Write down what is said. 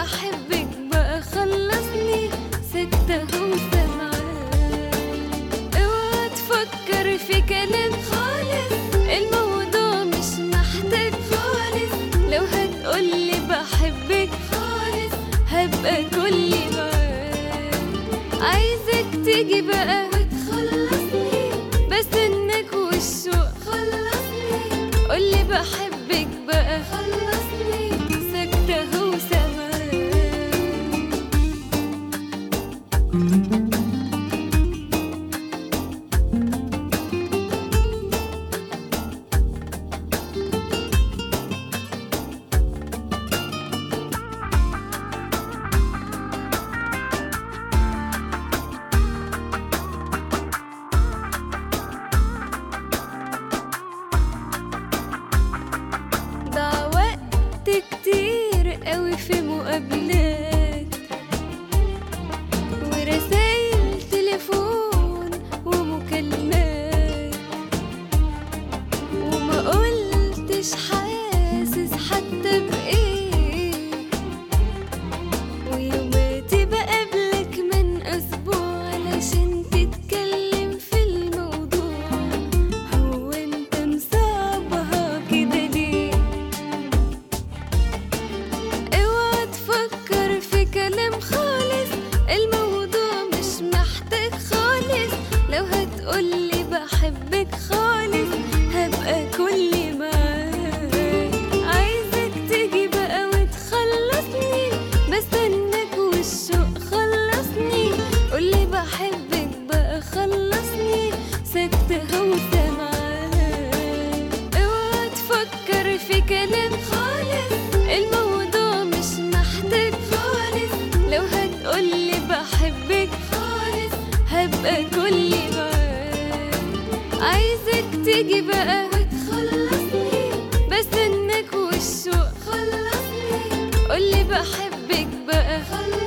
بحبك بقى خلصني، سكتة وسامعاك. اوعى تفكر في كلام خالص، الموضوع مش محتاج خالص. لو هتقولي بحبك خالص هبقى كلي معاك. عايزك تيجي بقى وتخلصني، بستناك والشوق خلصني. قولي بحبك بقى خلصني، سكتة وسامعاك. ضاع وقت كتير قوي في مقابلات ورسايل تليفون ومكالمات، وما قلتش حاسس حتى بإيه. ويوماتي بقابلك من أسبوع علشان تتكلم في الموضوع. هو انت مصعبها كده ليه؟ اوعى تفكر في كلام خالص، الموضوع مش محتاج خالص. لو هتقولي بحبك خالص هبقى كلي معاك. عايزك تيجي بقى وتخلصني، بستناك والشوق خلصني. قولي بحبك بقى خلصني، سكتة وسامعاك. اوعى تفكر في كلام خالص، الموضوع مش محتاج خالص. لو هتقولي بحبك خالص هبقى كلي معاك. عايزك تيجي بقى وتخلصني، بستناك والشوق خلصني. قولي بحبك بقى خلصني.